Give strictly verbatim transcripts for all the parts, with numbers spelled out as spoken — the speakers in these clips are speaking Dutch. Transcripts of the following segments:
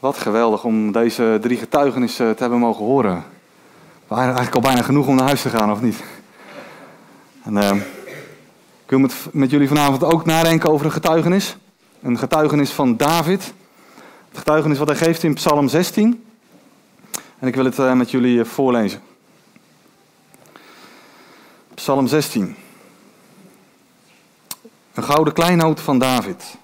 Wat geweldig om deze drie getuigenissen te hebben mogen horen. We waren eigenlijk al bijna genoeg om naar huis te gaan, of niet? En, uh, ik wil met, met jullie vanavond ook nadenken over een getuigenis. Een getuigenis van David. Het getuigenis wat hij geeft in Psalm zestien. En ik wil het uh, met jullie uh, voorlezen. Psalm zestien. Een gouden kleinoot van David.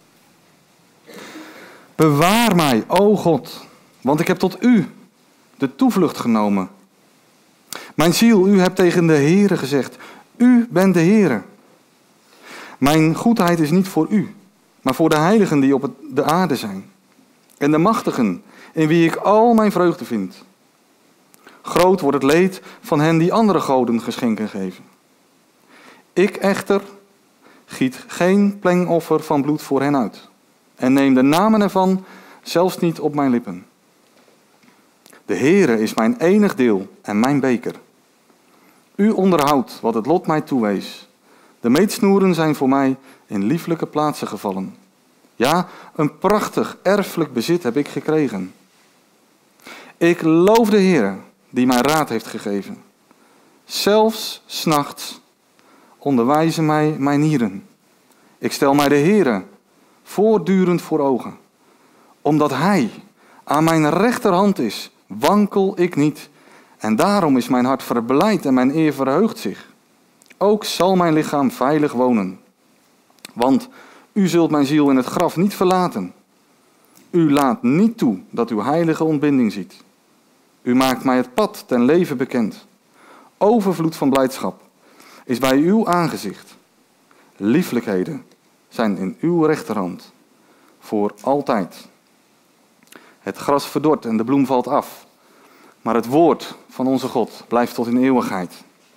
Bewaar mij, o God, want ik heb tot u de toevlucht genomen. Mijn ziel, u hebt tegen de Heere gezegd, u bent de Heere. Mijn goedheid is niet voor u, maar voor de heiligen die op het, de aarde zijn. En de machtigen, in wie ik al mijn vreugde vind. Groot wordt het leed van hen die andere goden geschenken geven. Ik echter giet geen plengoffer van bloed voor hen uit. En neem de namen ervan zelfs niet op mijn lippen. De Heere is mijn enig deel en mijn beker. U onderhoudt wat het lot mij toewees. De meetsnoeren zijn voor mij in lieflijke plaatsen gevallen. Ja, een prachtig erfelijk bezit heb ik gekregen. Ik loof de Heere die mij raad heeft gegeven. Zelfs 's nachts onderwijzen mij mijn nieren. Ik stel mij de Heere voortdurend voor ogen. Omdat Hij aan mijn rechterhand is, wankel ik niet. En daarom is mijn hart verblijd en mijn eer verheugt zich. Ook zal mijn lichaam veilig wonen. Want u zult mijn ziel in het graf niet verlaten. U laat niet toe dat uw heilige ontbinding ziet. U maakt mij het pad ten leven bekend. Overvloed van blijdschap is bij uw aangezicht. Lieflijkheden zijn in uw rechterhand. Voor altijd. Het gras verdort en de bloem valt af. Maar het woord van onze God blijft tot in eeuwigheid.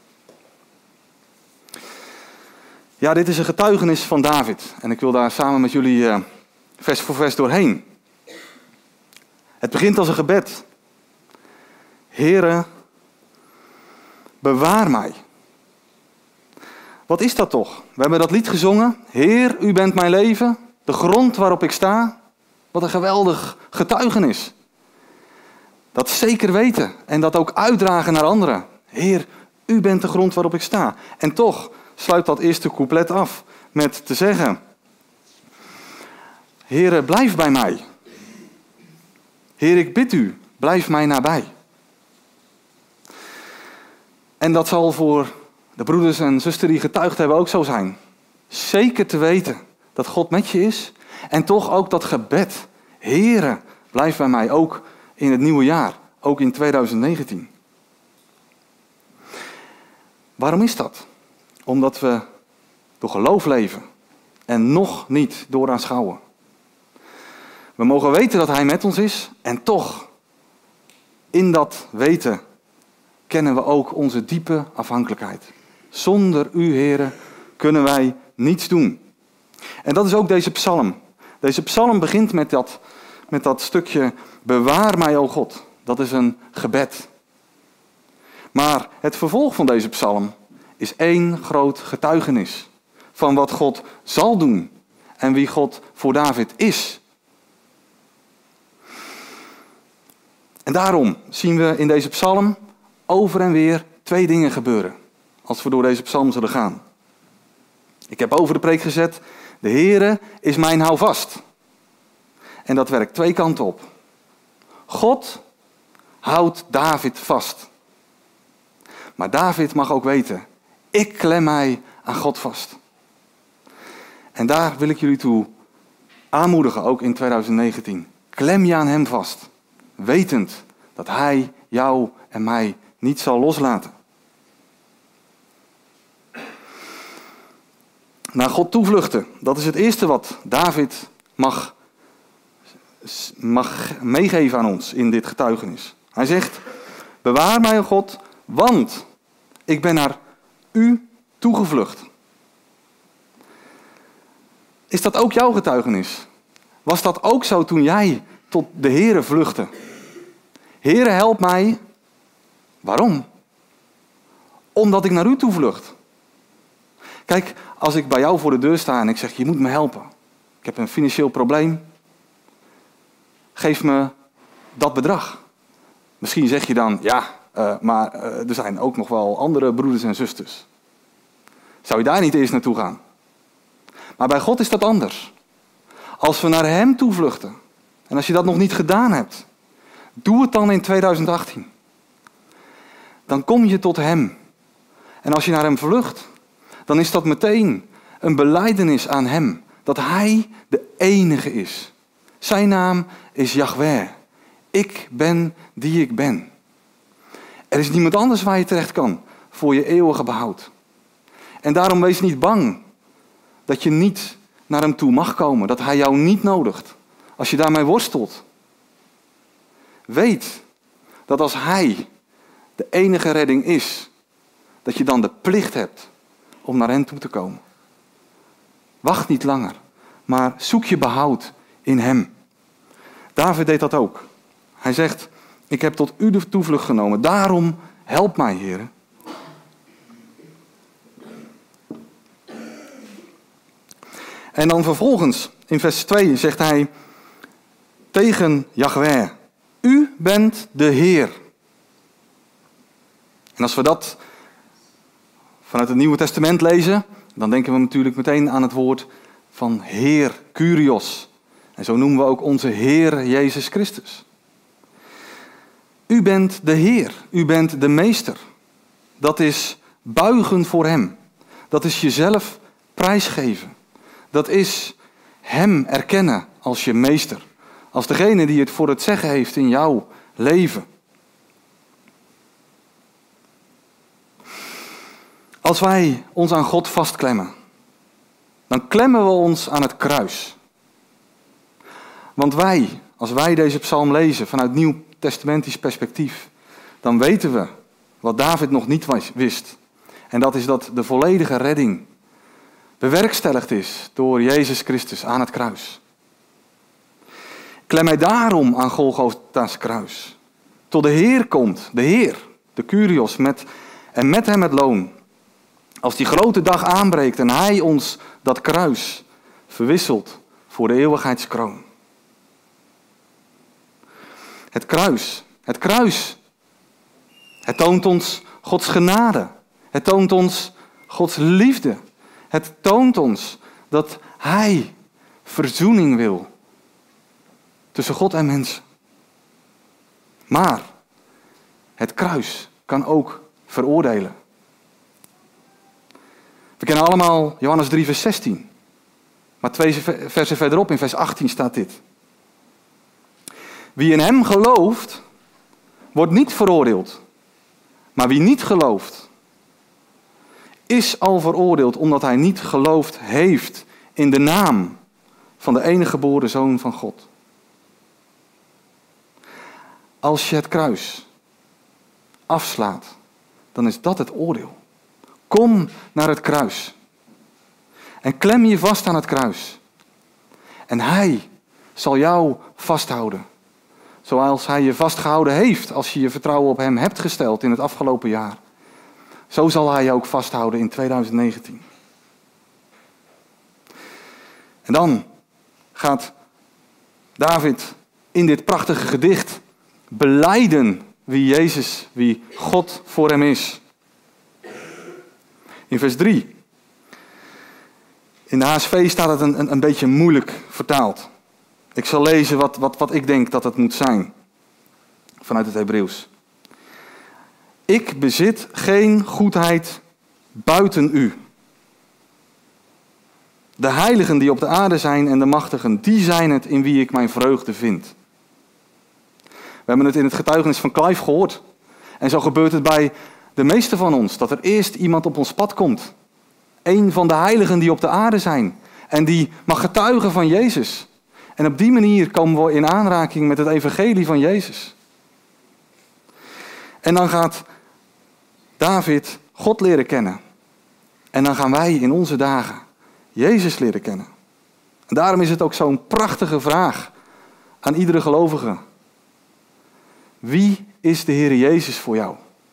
Ja, dit is een getuigenis van David. En ik wil daar samen met jullie uh, vers voor vers doorheen. Het begint als een gebed. Heere, bewaar mij. Wat is dat toch? We hebben dat lied gezongen. Heer, u bent mijn leven, de grond waarop ik sta. Wat een geweldig getuigenis. Dat zeker weten en dat ook uitdragen naar anderen. Heer, u bent de grond waarop ik sta. En toch sluit dat eerste couplet af met te zeggen: Heere, blijf bij mij. Heer, ik bid u, blijf mij nabij. En dat zal voor de broeders en zusters die getuigd hebben ook zo zijn. Zeker te weten dat God met je is. En toch ook dat gebed. Heere, blijf bij mij ook in het nieuwe jaar. Ook in tweeduizend negentien. Waarom is dat? Omdat we door geloof leven. En nog niet door aanschouwen. We mogen weten dat Hij met ons is. En toch, in dat weten, kennen we ook onze diepe afhankelijkheid. Zonder u, Heere, kunnen wij niets doen. En dat is ook deze psalm. Deze psalm begint met dat, met dat stukje: bewaar mij, o God. Dat is een gebed. Maar het vervolg van deze psalm is één groot getuigenis van wat God zal doen en wie God voor David is. En daarom zien we in deze psalm over en weer twee dingen gebeuren als we door deze psalm zullen gaan. Ik heb over de preek gezet: de Heere is mijn houvast. En dat werkt twee kanten op. God houdt David vast. Maar David mag ook weten: ik klem mij aan God vast. En daar wil ik jullie toe aanmoedigen, ook in tweeduizend negentien. Klem je aan hem vast. Wetend dat hij jou en mij niet zal loslaten. Naar God toevluchten, dat is het eerste wat David mag, mag meegeven aan ons in dit getuigenis. Hij zegt: bewaar mij, o God, want ik ben naar u toegevlucht. Is dat ook jouw getuigenis? Was dat ook zo toen jij tot de Heere vluchtte? Heere, help mij. Waarom? Omdat ik naar u toevlucht. Kijk, als ik bij jou voor de deur sta en ik zeg: je moet me helpen. Ik heb een financieel probleem. geef me dat bedrag. Misschien zeg je dan, ja, uh, maar uh, er zijn ook nog wel andere broeders en zusters. Zou je daar niet eerst naartoe gaan? Maar bij God is dat anders. Als we naar hem toevluchten, en als je dat nog niet gedaan hebt, doe het dan in tweeduizend achttien. Dan kom je tot hem. En als je naar hem vlucht, dan is dat meteen een belijdenis aan hem. Dat hij de enige is. Zijn naam is Yahweh. Ik ben die ik ben. Er is niemand anders waar je terecht kan voor je eeuwige behoud. En daarom wees niet bang dat je niet naar hem toe mag komen. Dat hij jou niet nodigt. Als je daarmee worstelt. Weet dat als hij de enige redding is, dat je dan de plicht hebt om naar hem toe te komen. Wacht niet langer, maar zoek je behoud in hem. David deed dat ook. Hij zegt, ik heb tot u de toevlucht genomen, daarom help mij, Heer. En dan vervolgens, in vers twee, zegt hij tegen Yahweh, u bent de Heer. En als we dat vanuit het Nieuwe Testament lezen, dan denken we natuurlijk meteen aan het woord van Heer, Kyrios. En zo noemen we ook onze Heer Jezus Christus. U bent de Heer, u bent de Meester. Dat is buigen voor hem. Dat is jezelf prijsgeven. Dat is hem erkennen als je meester. Als degene die het voor het zeggen heeft in jouw leven. Als wij ons aan God vastklemmen, dan klemmen we ons aan het kruis. Want wij, als wij deze psalm lezen vanuit nieuw-testamentisch perspectief, dan weten we wat David nog niet wist. En dat is dat de volledige redding bewerkstelligd is door Jezus Christus aan het kruis. Klem mij daarom aan Golgotha's kruis. Tot de Heer komt, de Heer, de Kyrios, met, en met hem het loon. Als die grote dag aanbreekt en hij ons dat kruis verwisselt voor de eeuwigheidskroon. Het kruis, het kruis, het toont ons Gods genade. Het toont ons Gods liefde. Het toont ons dat hij verzoening wil tussen God en mensen. Maar het kruis kan ook veroordelen. We kennen allemaal Johannes drie vers zestien. Maar twee versen verderop in vers achttien staat dit. Wie in hem gelooft, wordt niet veroordeeld. Maar wie niet gelooft, is al veroordeeld omdat hij niet geloofd heeft in de naam van de enige geboren Zoon van God. Als je het kruis afslaat, dan is dat het oordeel. Kom naar het kruis. En klem je vast aan het kruis. En hij zal jou vasthouden. Zoals hij je vastgehouden heeft als je je vertrouwen op hem hebt gesteld in het afgelopen jaar. Zo zal hij je ook vasthouden in tweeduizend negentien. En dan gaat David in dit prachtige gedicht belijden wie Jezus, wie God voor hem is. In vers drie. In de H S V staat het een, een, een beetje moeilijk vertaald. Ik zal lezen wat, wat, wat ik denk dat het moet zijn. Vanuit het Hebreeuws. Ik bezit geen goedheid buiten u. De heiligen die op de aarde zijn en de machtigen, die zijn het in wie ik mijn vreugde vind. We hebben het in het getuigenis van Clive gehoord. En zo gebeurt het bij de meeste van ons, dat er eerst iemand op ons pad komt. Een van de heiligen die op de aarde zijn. En die mag getuigen van Jezus. En op die manier komen we in aanraking met het evangelie van Jezus. En dan gaat David God leren kennen. En dan gaan wij in onze dagen Jezus leren kennen. En daarom is het ook zo'n prachtige vraag aan iedere gelovige. Wie is de Heer Jezus voor jou?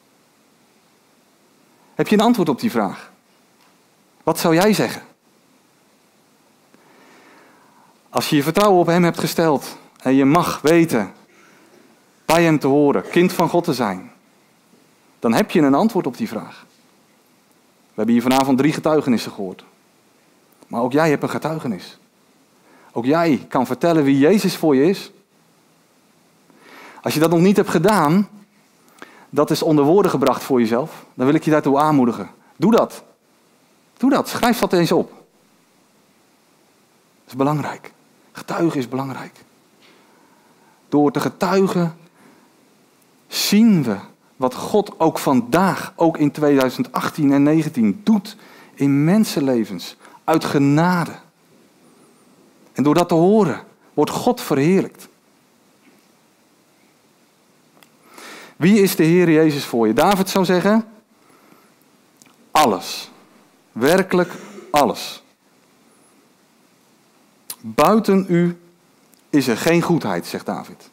Heb je een antwoord op die vraag? Wat zou jij zeggen? Als je je vertrouwen op hem hebt gesteld en je mag weten bij hem te horen, kind van God te zijn, dan heb je een antwoord op die vraag. We hebben hier vanavond drie getuigenissen gehoord. Maar ook jij hebt een getuigenis. Ook jij kan vertellen wie Jezus voor je is. Als je dat nog niet hebt gedaan, dat is onder woorden gebracht voor jezelf, dan wil ik je daartoe aanmoedigen. Doe dat. Doe dat. Schrijf dat eens op. Dat is belangrijk. Getuigen is belangrijk. Door te getuigen zien we wat God ook vandaag, ook in tweeduizend achttien en negentien, doet in mensenlevens. Uit genade. En door dat te horen, wordt God verheerlijkt. Wie is de Heer Jezus voor je? David zou zeggen, alles. Werkelijk alles. Buiten u is er geen goedheid, zegt David.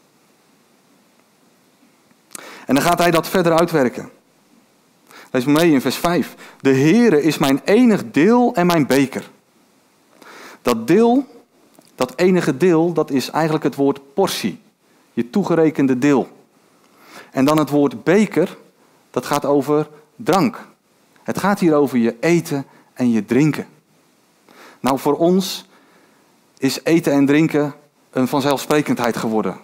En dan gaat hij dat verder uitwerken. Lees maar mee in vers vijf. De Heere is mijn enig deel en mijn beker. Dat deel, dat enige deel, dat is eigenlijk het woord portie. Je toegerekende deel. En dan het woord beker, dat gaat over drank. Het gaat hier over je eten en je drinken. Nou, voor ons is eten en drinken een vanzelfsprekendheid geworden.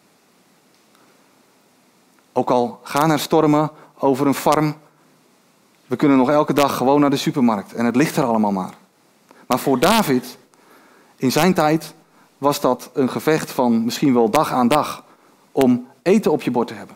Ook al gaan er stormen over een farm, we kunnen nog elke dag gewoon naar de supermarkt en het ligt er allemaal maar. Maar voor David, in zijn tijd, was dat een gevecht van misschien wel dag aan dag om eten op je bord te hebben.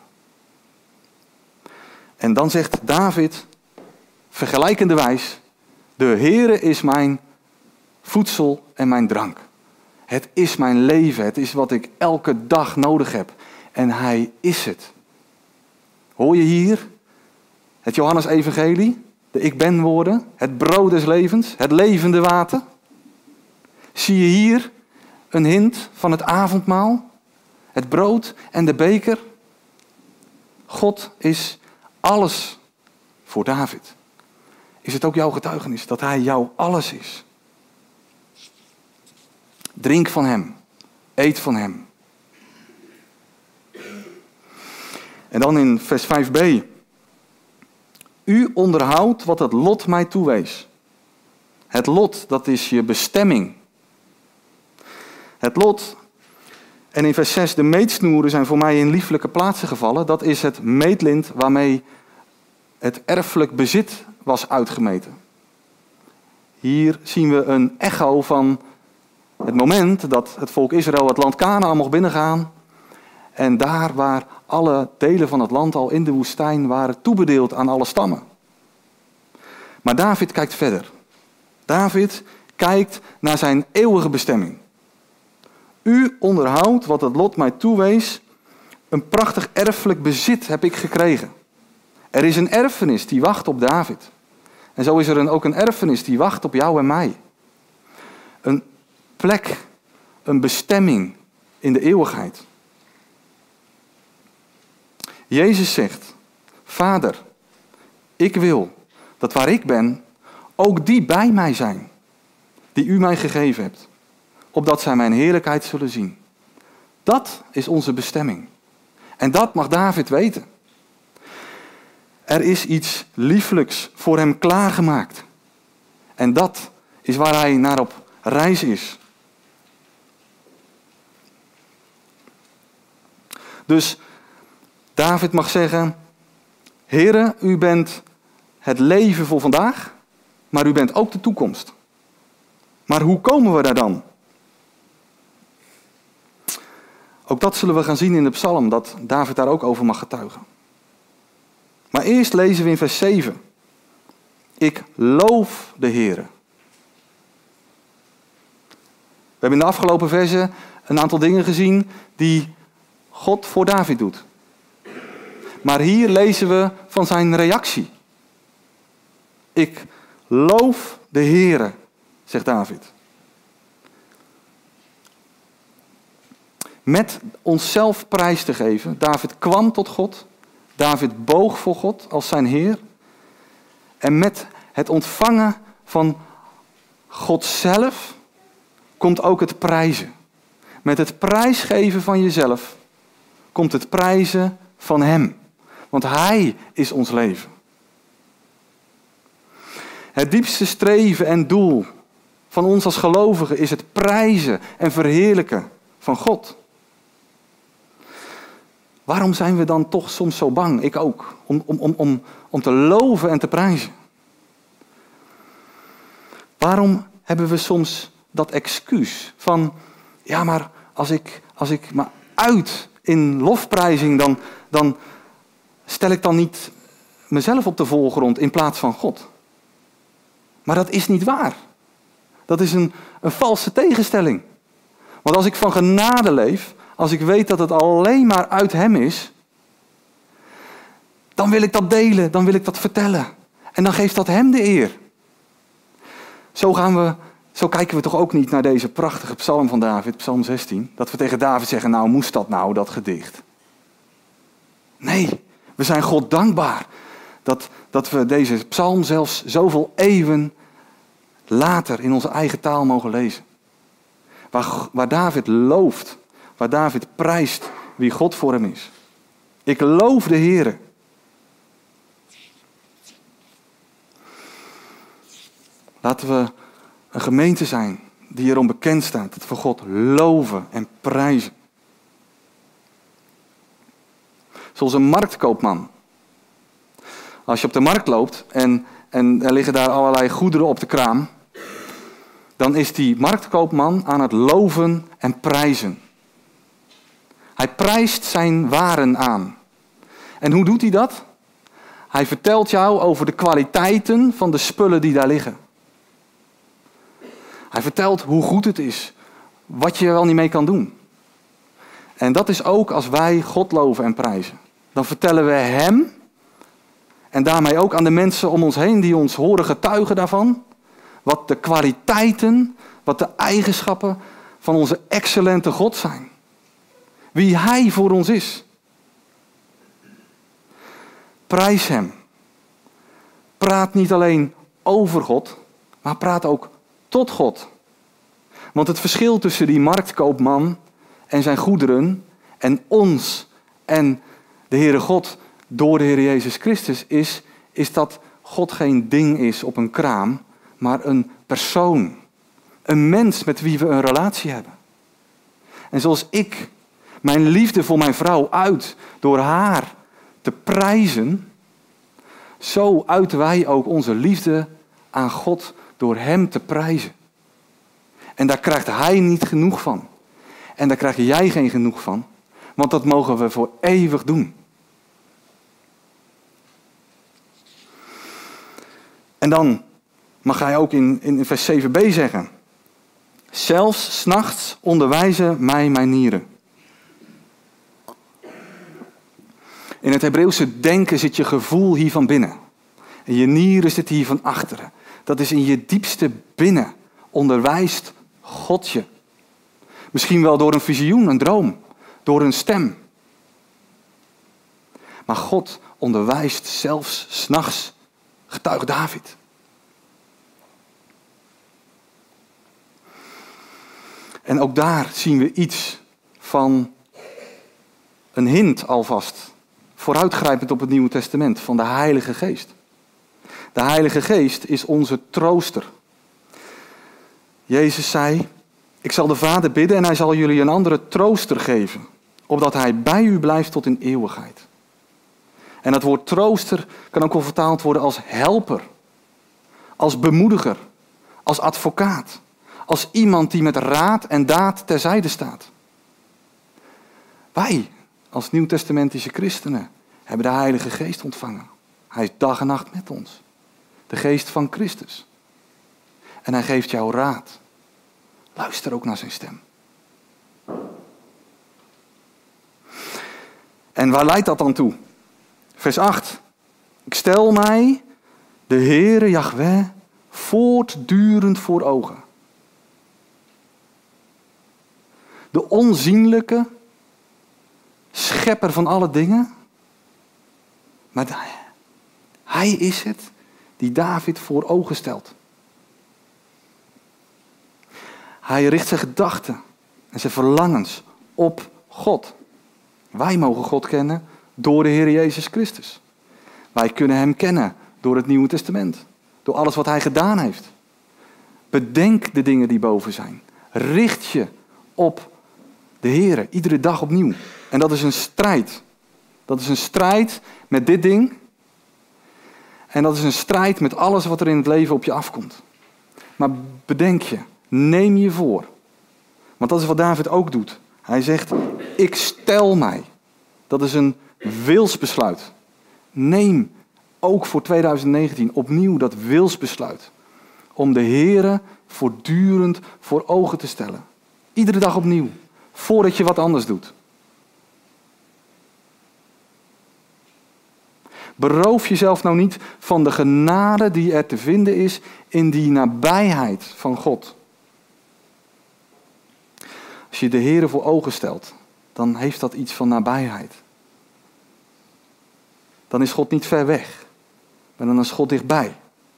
En dan zegt David, vergelijkenderwijs, de Heere is mijn voedsel en mijn drank. Het is mijn leven, het is wat ik elke dag nodig heb. En hij is het. Hoor je hier het Johannes-evangelie, de ik ben woorden, het brood des levens, het levende water? Zie je hier een hint van het avondmaal, het brood en de beker? God is alles voor David. Is het ook jouw getuigenis dat hij jouw alles is? Drink van hem. Eet van hem. En dan in vers vijf b. U onderhoudt wat het lot mij toewees. Het lot, dat is je bestemming. Het lot, en in vers zes, de meetsnoeren zijn voor mij in lieflijke plaatsen gevallen. Dat is het meetlint waarmee het erfelijk bezit was uitgemeten. Hier zien we een echo van het moment dat het volk Israël het land Kanaan mocht binnengaan. En daar waar alle delen van het land al in de woestijn waren toebedeeld aan alle stammen. Maar David kijkt verder. David kijkt naar zijn eeuwige bestemming. U onderhoudt wat het lot mij toewees. Een prachtig erfelijk bezit heb ik gekregen. Er is een erfenis die wacht op David. En zo is er een, ook een erfenis die wacht op jou en mij. Een plek, een bestemming in de eeuwigheid. Jezus zegt, Vader, ik wil dat waar ik ben, ook die bij mij zijn, die u mij gegeven hebt, opdat zij mijn heerlijkheid zullen zien. Dat is onze bestemming. En dat mag David weten. Er is iets lieflijks voor hem klaargemaakt. En dat is waar hij naar op reis is. Dus David mag zeggen, Heere, u bent het leven voor vandaag, maar u bent ook de toekomst. Maar hoe komen we daar dan? Ook dat zullen we gaan zien in de psalm, dat David daar ook over mag getuigen. Maar eerst lezen we in vers zeven. Ik loof de Heere. We hebben in de afgelopen versen een aantal dingen gezien die God voor David doet. Maar hier lezen we van zijn reactie. Ik loof de Heere, zegt David. Met onszelf prijs te geven. David kwam tot God. David boog voor God als zijn Heer. En met het ontvangen van God zelf komt ook het prijzen. Met het prijsgeven van jezelf komt het prijzen van hem. Want hij is ons leven. Het diepste streven en doel van ons als gelovigen is het prijzen en verheerlijken van God. Waarom zijn we dan toch soms zo bang, ik ook, om, om, om, om, om te loven en te prijzen? Waarom hebben we soms dat excuus van, ja maar als ik, als ik me uit in lofprijzing, dan, dan stel ik dan niet mezelf op de voorgrond in plaats van God. Maar dat is niet waar. Dat is een, een valse tegenstelling. Want als ik van genade leef, als ik weet dat het alleen maar uit hem is, dan wil ik dat delen, dan wil ik dat vertellen. En dan geeft dat hem de eer. Zo gaan we, zo kijken we toch ook niet naar deze prachtige psalm van David, psalm zestien. Dat we tegen David zeggen, nou moest dat nou, dat gedicht. Nee, we zijn God dankbaar dat, dat we deze psalm zelfs zoveel eeuwen later in onze eigen taal mogen lezen. Waar, waar David looft, waar David prijst wie God voor hem is. Ik loof de Heere. Laten we een gemeente zijn die erom bekend staat dat we God loven en prijzen. Zoals een marktkoopman. Als je op de markt loopt en, en er liggen daar allerlei goederen op de kraam, dan is die marktkoopman aan het loven en prijzen. Hij prijst zijn waren aan. En hoe doet hij dat? Hij vertelt jou over de kwaliteiten van de spullen die daar liggen. Hij vertelt hoe goed het is, wat je er wel niet mee kan doen. En dat is ook als wij God loven en prijzen. Dan vertellen we hem, en daarmee ook aan de mensen om ons heen die ons horen getuigen daarvan, wat de kwaliteiten, wat de eigenschappen van onze excellente God zijn. Wie hij voor ons is. Prijs hem. Praat niet alleen over God, maar praat ook tot God. Want het verschil tussen die marktkoopman en zijn goederen en ons en de Heere God door de Heer Jezus Christus is, is dat God geen ding is op een kraam, maar een persoon. Een mens met wie we een relatie hebben. En zoals ik mijn liefde voor mijn vrouw uit door haar te prijzen, zo uiten wij ook onze liefde aan God door hem te prijzen. En daar krijgt hij niet genoeg van. En daar krijg jij geen genoeg van. Want dat mogen we voor eeuwig doen. En dan mag hij ook in, in vers zeven b zeggen. Zelfs 's nachts onderwijzen mij mijn nieren. In het Hebreeuwse denken zit je gevoel hier van binnen. En je nieren zitten hier van achteren. Dat is in je diepste binnen. Onderwijst God je. Misschien wel door een visioen, een droom. Door een stem. Maar God onderwijst zelfs 's nachts, getuigt David. En ook daar zien we iets van een hint alvast. Vooruitgrijpend op het Nieuwe Testament van de Heilige Geest. De Heilige Geest is onze trooster. Jezus zei, ik zal de Vader bidden en hij zal jullie een andere trooster geven. Opdat hij bij u blijft tot in eeuwigheid. En dat woord trooster kan ook wel vertaald worden als helper. Als bemoediger. Als advocaat. Als iemand die met raad en daad terzijde staat. Wij, als nieuwtestamentische christenen, hebben de Heilige Geest ontvangen. Hij is dag en nacht met ons. De Geest van Christus. En hij geeft jou raad. Luister ook naar zijn stem. En waar leidt dat dan toe? Vers acht. Ik stel mij de Heere Jahweh voortdurend voor ogen. De onzienlijke schepper van alle dingen. Maar hij is het die David voor ogen stelt. Hij richt zijn gedachten en zijn verlangens op God. Wij mogen God kennen door de Heer Jezus Christus. Wij kunnen hem kennen door het Nieuwe Testament. Door alles wat hij gedaan heeft. Bedenk de dingen die boven zijn. Richt je op de Heer, iedere dag opnieuw. En dat is een strijd. Dat is een strijd met dit ding. En dat is een strijd met alles wat er in het leven op je afkomt. Maar bedenk je, neem je voor. Want dat is wat David ook doet. Hij zegt, ik stel mij. Dat is een wilsbesluit. Neem ook voor tweeduizend negentien opnieuw dat wilsbesluit. Om de Heere voortdurend voor ogen te stellen. Iedere dag opnieuw. Voordat je wat anders doet. Beroof jezelf nou niet van de genade die er te vinden is in die nabijheid van God. Als je de Heere voor ogen stelt, dan heeft dat iets van nabijheid. Dan is God niet ver weg, maar dan is God dichtbij.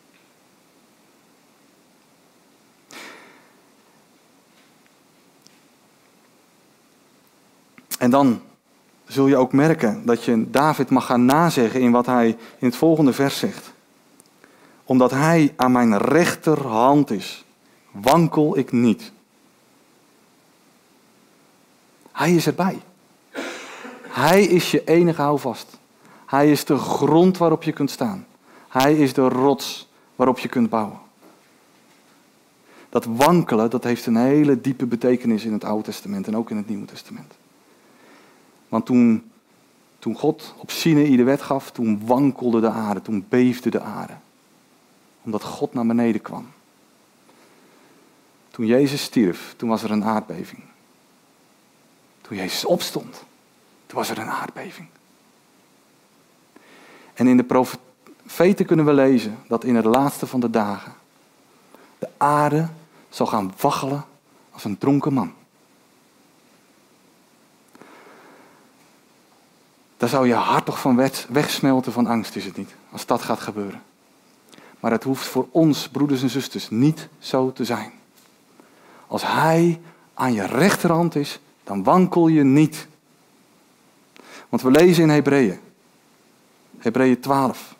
En dan zul je ook merken dat je David mag gaan nazeggen in wat hij in het volgende vers zegt. Omdat hij aan mijn rechterhand is, wankel ik niet. Hij is erbij. Hij is je enige houvast. Hij is de grond waarop je kunt staan. Hij is de rots waarop je kunt bouwen. Dat wankelen, dat heeft een hele diepe betekenis in het Oude Testament en ook in het Nieuwe Testament. Want toen, toen God op Sinaï de wet gaf, toen wankelde de aarde, toen beefde de aarde. Omdat God naar beneden kwam. Toen Jezus stierf, toen was er een aardbeving. Toen Jezus opstond, toen was er een aardbeving. En in de profeten kunnen we lezen dat in het laatste van de dagen de aarde zal gaan waggelen als een dronken man. Daar zou je hart toch van wegsmelten van angst, is het niet, als dat gaat gebeuren. Maar het hoeft voor ons, broeders en zusters, niet zo te zijn. Als hij aan je rechterhand is, dan wankel je niet. Want we lezen in Hebreeën, Hebreeën twaalf,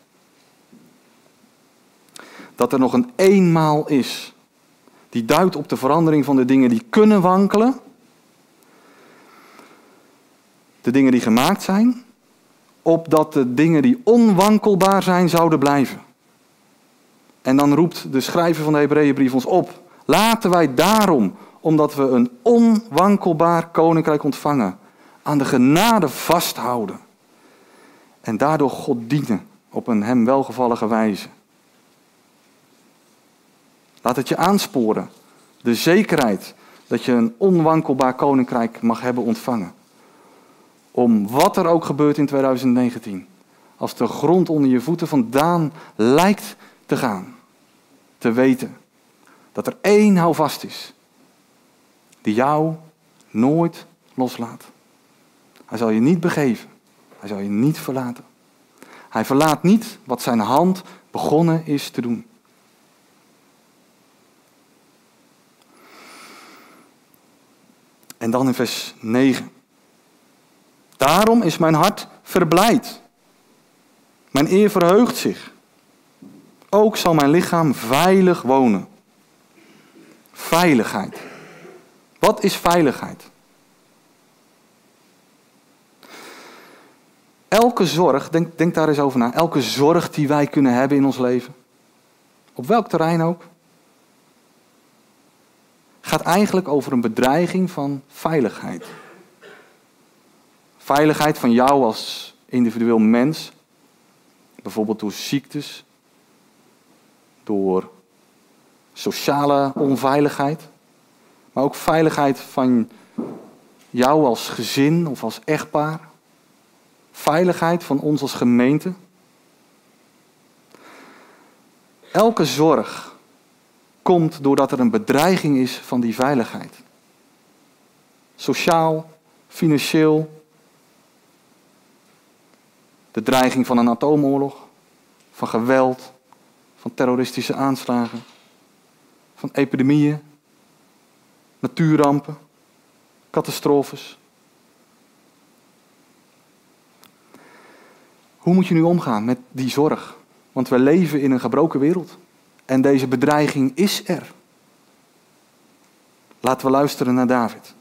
dat er nog een eenmaal is, die duidt op de verandering van de dingen die kunnen wankelen, de dingen die gemaakt zijn, opdat de dingen die onwankelbaar zijn zouden blijven. En dan roept de schrijver van de Hebreeënbrief ons op, laten wij daarom, omdat we een onwankelbaar koninkrijk ontvangen, aan de genade vasthouden. En daardoor God dienen op een hem welgevallige wijze. Laat het je aansporen, de zekerheid dat je een onwankelbaar koninkrijk mag hebben ontvangen. Om wat er ook gebeurt in tweeduizend negentien, als de grond onder je voeten vandaan lijkt te gaan, te weten dat er één houvast is, die jou nooit loslaat. Hij zal je niet begeven, hij zal je niet verlaten. Hij verlaat niet wat zijn hand begonnen is te doen. En dan in vers negen. Daarom is mijn hart verblijd. Mijn eer verheugt zich. Ook zal mijn lichaam veilig wonen. Veiligheid. Wat is veiligheid? Elke zorg, denk, denk daar eens over na. Elke zorg die wij kunnen hebben in ons leven. Op welk terrein ook. Gaat eigenlijk over een bedreiging van veiligheid. Veiligheid van jou als individueel mens. Bijvoorbeeld door ziektes. Door sociale onveiligheid. Maar ook veiligheid van jou als gezin of als echtpaar. Veiligheid van ons als gemeente. Elke zorg komt doordat er een bedreiging is van die veiligheid. Sociaal, financieel. De dreiging van een atoomoorlog, van geweld, van terroristische aanslagen, van epidemieën, natuurrampen. catastrofes. Hoe moet je nu omgaan met die zorg? Want we leven in een gebroken wereld. En deze bedreiging is er. Laten we luisteren naar David.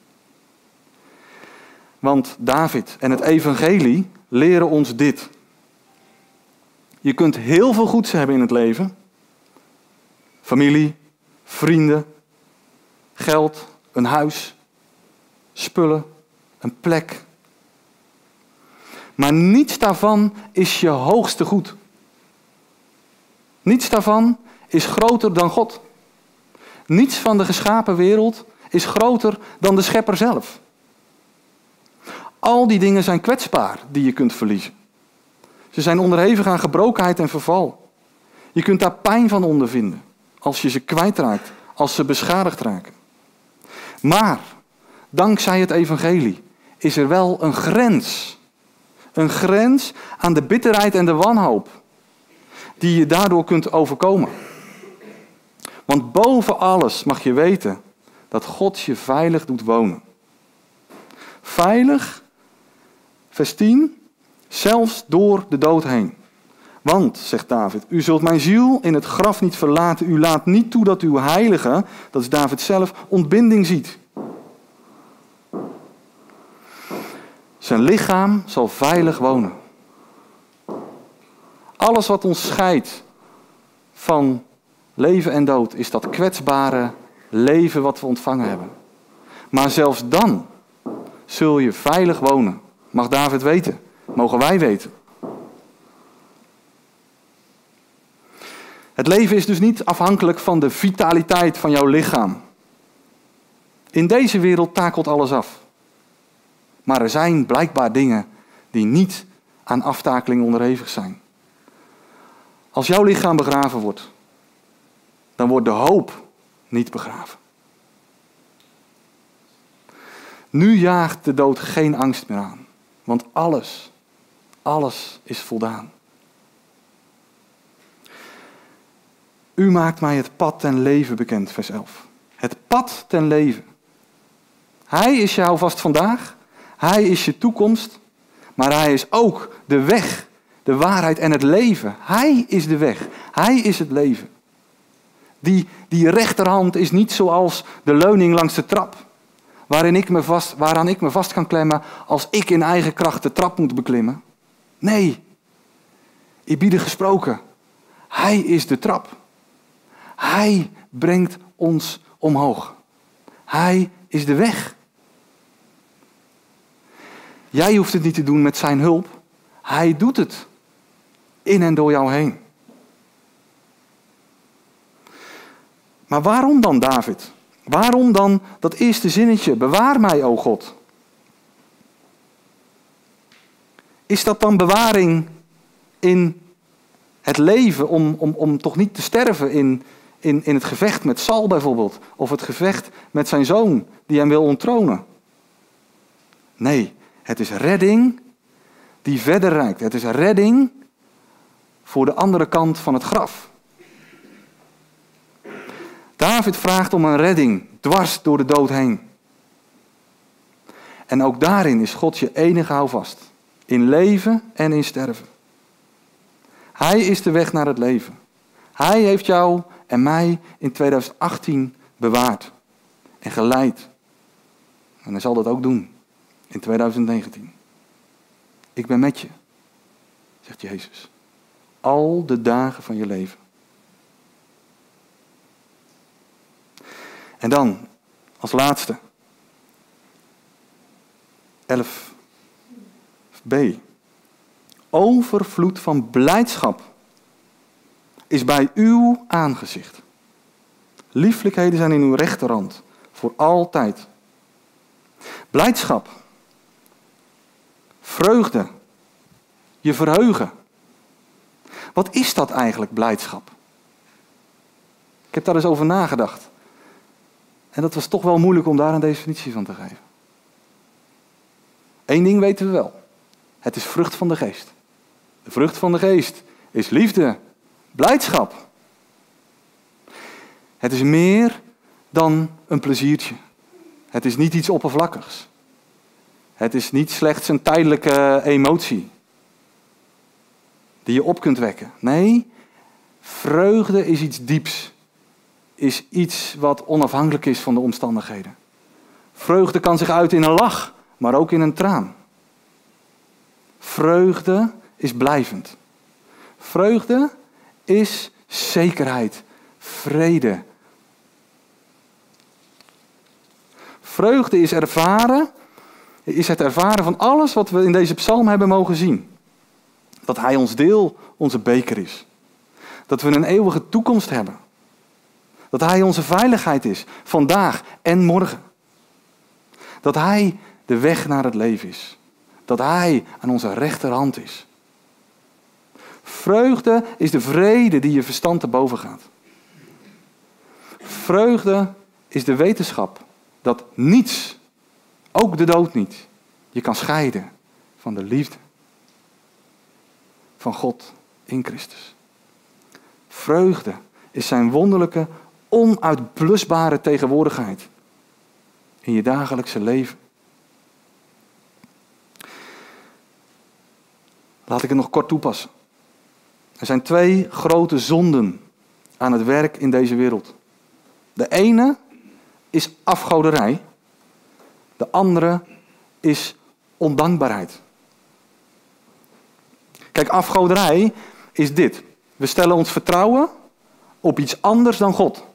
Want David en het evangelie leren ons dit. Je kunt heel veel goeds hebben in het leven. Familie, vrienden, geld, een huis, spullen, een plek. Maar niets daarvan is je hoogste goed. Niets daarvan is groter dan God. Niets van de geschapen wereld is groter dan de schepper zelf. Al die dingen zijn kwetsbaar die je kunt verliezen. Ze zijn onderhevig aan gebrokenheid en verval. Je kunt daar pijn van ondervinden als je ze kwijtraakt, als ze beschadigd raken. Maar, dankzij het evangelie, is er wel een grens. Een grens aan de bitterheid en de wanhoop die je daardoor kunt overkomen. Want boven alles mag je weten dat God je veilig doet wonen. Veilig, vers tien, zelfs door de dood heen. Want, zegt David, u zult mijn ziel in het graf niet verlaten. U laat niet toe dat uw heilige, dat is David zelf, ontbinding ziet. Zijn lichaam zal veilig wonen. Alles wat ons scheidt van leven en dood is dat kwetsbare leven wat we ontvangen hebben. Maar zelfs dan zul je veilig wonen. Mag David weten. Mogen wij weten. Het leven is dus niet afhankelijk van de vitaliteit van jouw lichaam. In deze wereld takelt alles af. Maar er zijn blijkbaar dingen die niet aan aftakeling onderhevig zijn. Als jouw lichaam begraven wordt, dan wordt de hoop niet begraven. Nu jaagt de dood geen angst meer aan. Want alles, alles is voldaan. U maakt mij het pad ten leven bekend, vers elf. Het pad ten leven. Hij is jou vast vandaag. Hij is je toekomst. Maar hij is ook de weg, de waarheid en het leven. Hij is de weg. Hij is het leven. Die, die rechterhand is niet zoals de leuning langs de trap. Waarin ik me vast, waaraan ik me vast kan klemmen als ik in eigen kracht de trap moet beklimmen. Nee, eerbiedig gesproken. Hij is de trap. Hij brengt ons omhoog. Hij is de weg. Jij hoeft het niet te doen met zijn hulp. Hij doet het. In en door jou heen. Maar waarom dan, David? Waarom dan dat eerste zinnetje? Bewaar mij, o God. Is dat dan bewaring in het leven om, om, om toch niet te sterven in, in, in het gevecht met Saul bijvoorbeeld? Of het gevecht met zijn zoon die hem wil onttronen? Nee, het is redding die verder reikt. Het is redding voor de andere kant van het graf. David vraagt om een redding dwars door de dood heen. En ook daarin is God je enige houvast. In leven en in sterven. Hij is de weg naar het leven. Hij heeft jou en mij in twintig achttien bewaard en geleid. En hij zal dat ook doen in twintig negentien. Ik ben met je, zegt Jezus. Al de dagen van je leven. En dan, als laatste, elf b. Overvloed van blijdschap is bij uw aangezicht. Lieflijkheden zijn in uw rechterhand, voor altijd. Blijdschap, vreugde, je verheugen. Wat is dat eigenlijk, blijdschap? Ik heb daar eens over nagedacht. En dat was toch wel moeilijk om daar een definitie van te geven. Eén ding weten we wel. Het is vrucht van de geest. De vrucht van de geest is liefde, blijdschap. Het is meer dan een pleziertje. Het is niet iets oppervlakkigs. Het is niet slechts een tijdelijke emotie die je op kunt wekken. Nee, vreugde is iets dieps. Is iets wat onafhankelijk is van de omstandigheden. Vreugde kan zich uiten in een lach, maar ook in een traan. Vreugde is blijvend. Vreugde is zekerheid, vrede. Vreugde is ervaren, is het ervaren van alles wat we in deze psalm hebben mogen zien. Dat Hij ons deel, onze beker is. Dat we een eeuwige toekomst hebben. Dat Hij onze veiligheid is, vandaag en morgen. Dat Hij de weg naar het leven is. Dat Hij aan onze rechterhand is. Vreugde is de vrede die je verstand te boven gaat. Vreugde is de wetenschap dat niets, ook de dood niet, je kan scheiden van de liefde van God in Christus. Vreugde is zijn wonderlijke, onuitblusbare tegenwoordigheid in je dagelijkse leven. Laat ik het nog kort toepassen. Er zijn twee grote zonden aan het werk in deze wereld. De ene is afgoderij. De andere is ondankbaarheid. Kijk, afgoderij is dit. We stellen ons vertrouwen op iets anders dan God.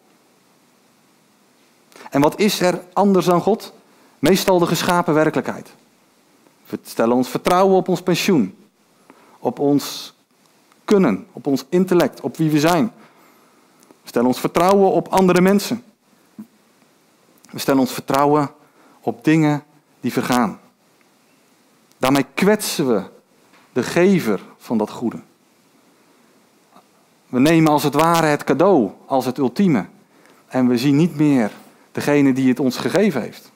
En wat is er anders dan God? Meestal de geschapen werkelijkheid. We stellen ons vertrouwen op ons pensioen. Op ons kunnen, op ons intellect, op wie we zijn. We stellen ons vertrouwen op andere mensen. We stellen ons vertrouwen op dingen die vergaan. Daarmee kwetsen we de gever van dat goede. We nemen als het ware het cadeau als het ultieme. En we zien niet meer degene die het ons gegeven heeft.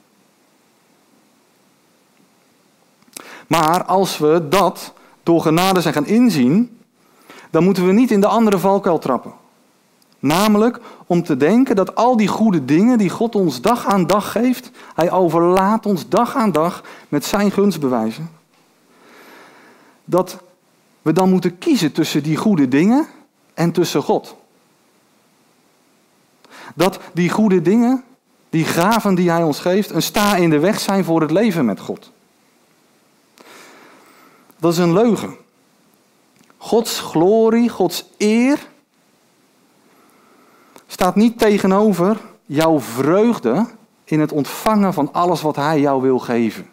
Maar als we dat door genade zijn gaan inzien, dan moeten we niet in de andere valkuil trappen. Namelijk om te denken dat al die goede dingen die God ons dag aan dag geeft, Hij overlaat ons dag aan dag met zijn gunstbewijzen. Dat we dan moeten kiezen tussen die goede dingen en tussen God. Dat die goede dingen, die gaven die Hij ons geeft, een sta in de weg zijn voor het leven met God. Dat is een leugen. Gods glorie, Gods eer staat niet tegenover jouw vreugde in het ontvangen van alles wat Hij jou wil geven.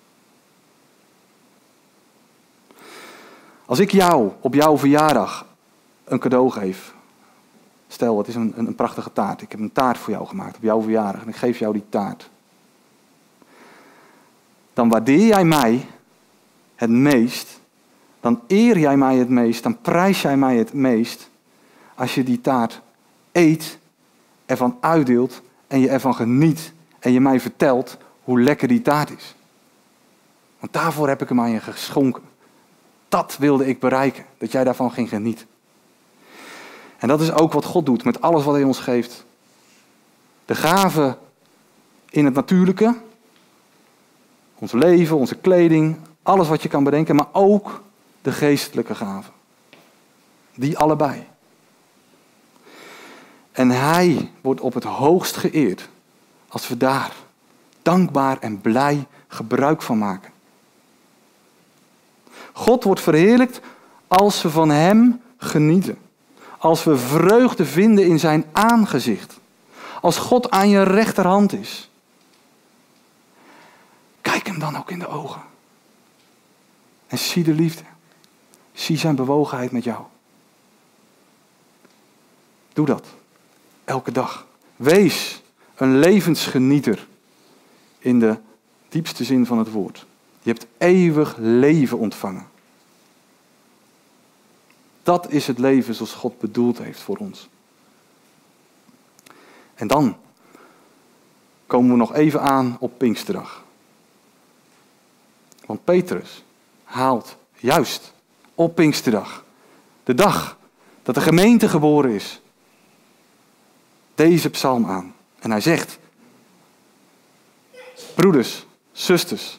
Als ik jou op jouw verjaardag een cadeau geef. Stel, het is een, een prachtige taart. Ik heb een taart voor jou gemaakt op jouw verjaardag en ik geef jou die taart. Dan waardeer jij mij het meest. Dan eer jij mij het meest. Dan prijs jij mij het meest. Als je die taart eet, ervan uitdeelt en je ervan geniet. En je mij vertelt hoe lekker die taart is. Want daarvoor heb ik hem aan je geschonken. Dat wilde ik bereiken. Dat jij daarvan ging genieten. En dat is ook wat God doet met alles wat Hij ons geeft. De gaven in het natuurlijke. Ons leven, onze kleding. Alles wat je kan bedenken. Maar ook de geestelijke gaven. Die allebei. En Hij wordt op het hoogst geëerd. Als we daar dankbaar en blij gebruik van maken. God wordt verheerlijkt als we van Hem genieten. Als we vreugde vinden in zijn aangezicht. Als God aan je rechterhand is. Kijk hem dan ook in de ogen. En zie de liefde. Zie zijn bewogenheid met jou. Doe dat. Elke dag. Wees een levensgenieter. In de diepste zin van het woord. Je hebt eeuwig leven ontvangen. Dat is het leven zoals God bedoeld heeft voor ons. En dan komen we nog even aan op Pinksterdag. Want Petrus haalt juist op Pinksterdag, de dag dat de gemeente geboren is, deze psalm aan. En hij zegt, Broeders, zusters.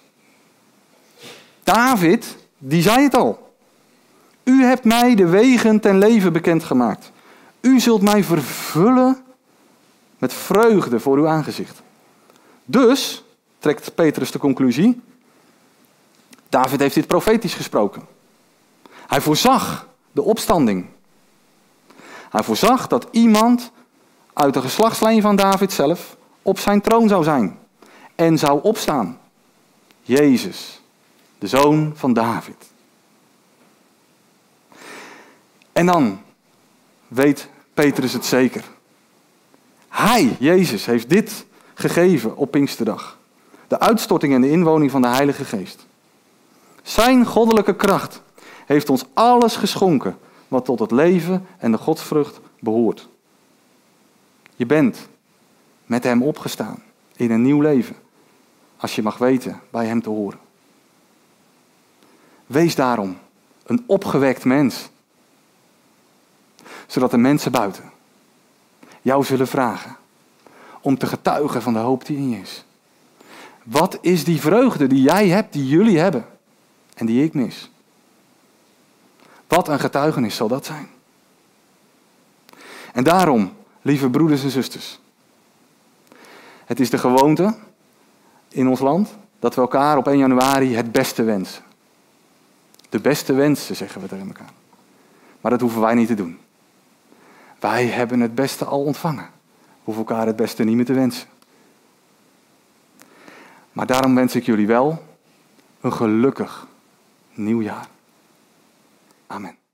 David, die zei het al. U hebt mij de wegen ten leven bekendgemaakt. U zult mij vervullen met vreugde voor uw aangezicht. Dus, trekt Petrus de conclusie, David heeft dit profetisch gesproken. Hij voorzag de opstanding. Hij voorzag dat iemand uit de geslachtslijn van David zelf op zijn troon zou zijn en zou opstaan. Jezus, de zoon van David. En dan weet Petrus het zeker. Hij, Jezus, heeft dit gegeven op Pinksterdag. De uitstorting en de inwoning van de Heilige Geest. Zijn goddelijke kracht heeft ons alles geschonken wat tot het leven en de godsvrucht behoort. Je bent met hem opgestaan in een nieuw leven, als je mag weten bij hem te horen. Wees daarom een opgewekt mens, zodat de mensen buiten jou zullen vragen om te getuigen van de hoop die in je is. Wat is die vreugde die jij hebt, die jullie hebben en die ik mis? Wat een getuigenis zal dat zijn. En daarom, lieve broeders en zusters, het is de gewoonte in ons land dat we elkaar op één januari het beste wensen. De beste wensen, zeggen we tegen elkaar. Maar dat hoeven wij niet te doen. Wij hebben het beste al ontvangen. We hoeven elkaar het beste niet meer te wensen. Maar daarom wens ik jullie wel een gelukkig nieuwjaar. Amen.